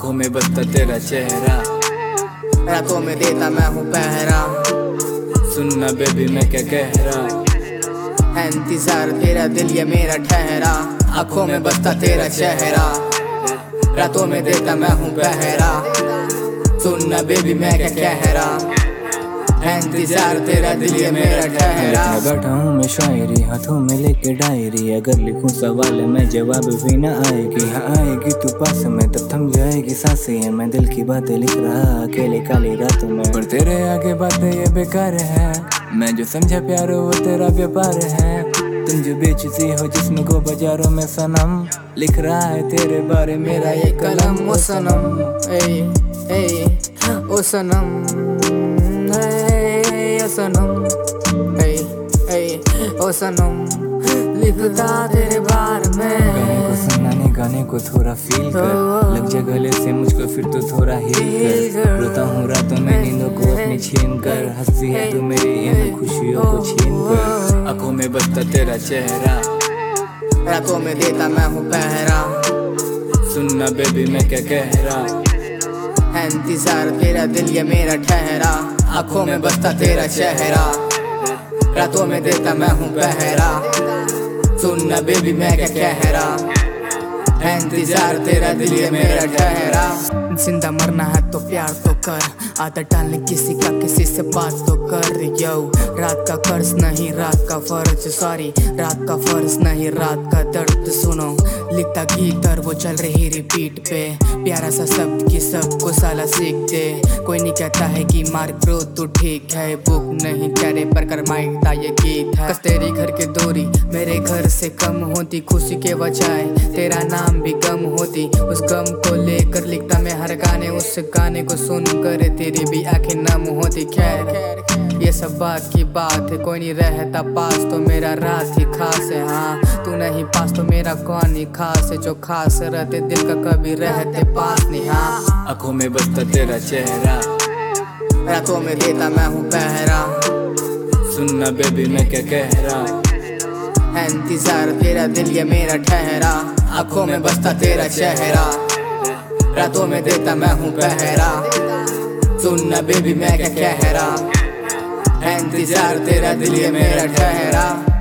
आंखों में बसता तेरा चेहरा, रातों में देता मैं हूँ पहरा। सुनना बेबी मैं क्या कह रहा, है इंतजार तेरा दिल ये मेरा ठहरा। आंखों में बसता तेरा चेहरा, रातों में देता मैं हूँ पहरा। सुनना बेबी मैं क्या कह रहा, है इंतजार तेरा दिल ये मेरा ठहरा। बैठा हूँ मैं शायरी हाथों में लेके डायरी, अगर लिखूं सवाल में जवाब भी ना आएगी। हाँ आएगी तू पास में तब थम जाएगी सांसें, मैं दिल की बातें लिख रहा अकेले काली रातों में। पर तेरे आगे बातें ये बेकार है, मैं जो समझा प्यार वो तेरा व्यापार है। तुम जो बेचती हो जिस्म को बाजारों में सनम, लिख रहा है तेरे बारे मेरा ये कलम। ओ सनम ओ सनम ओ सनम ओ सनम, लिखता तेरे बारे में। गाने को सुनाने गाने को थोड़ा फील कर, लग जा गले से मुझको फिर तो थोड़ा हील कर। रोता हूँ रातों में नींदों को अपनी छीन कर, हंसती है तू मेरी इन खुशियों को छीन कर। आंखों में बसता तेरा चेहरा, रातों में देता मैं हूँ पहरा। सुनना बेबी मैं क्या कह रहा, है इंतजार तेरा दिल ये मेरा ठहरा। आंखों में बसता तेरा चेहरा, रातों में देता मैं हूँ पहरा। सुनना बेबी मैं क्या कह रहा, है इंतजार तेरा दिल ये मेरा ठहरा। जिंदा मरना है तो प्यार तो कर, आदत डालने किसी का किसी से बात तो कर। यो रात का कर्ज नहीं रात का फर्ज, सॉरी रात का फर्ज नहीं रात का दर्द। सुनो लिखता गीत और वो चल रही रिपीट पे, प्यारा सा शब्द की सबको साला सीख दे। कोई नहीं कहता है कि मार्क ब्रो तू ठीक है, बुक नहीं करे पर करमाइता ये गीत है। कस तेरी घर की दूरी मेरे घर से कम होती, खुशी के बजाय तेरा नाम भी गम होती। उस गम को लेकर लिखता मैं हर गाने, उस गाने को सुन कर तेरी भी आंखें नम होती। खैर ये सब बात की बात है, कोई नहीं रहता पास तो मेरा रात ही खास है। हाँ तू नहीं पास तो मेरा कौन ही खास है, जो खास रहते दिल का कभी रहते पास नहीं। हाँ आंखों में बसता तेरा चेहरा, रातों में देता मैं हूँ पहरा। सुनना बेबी मैं क्या कह रहा, है इंतजार तेरा दिल ये मेरा ठहरा। आंखों में बसता तेरा चेहरा, रातों में देता मैं हूँ पहरा। सुनना बेबी मैं क्या कह रहा, है इंतजार तेरा दिल ये मेरा ठहरा।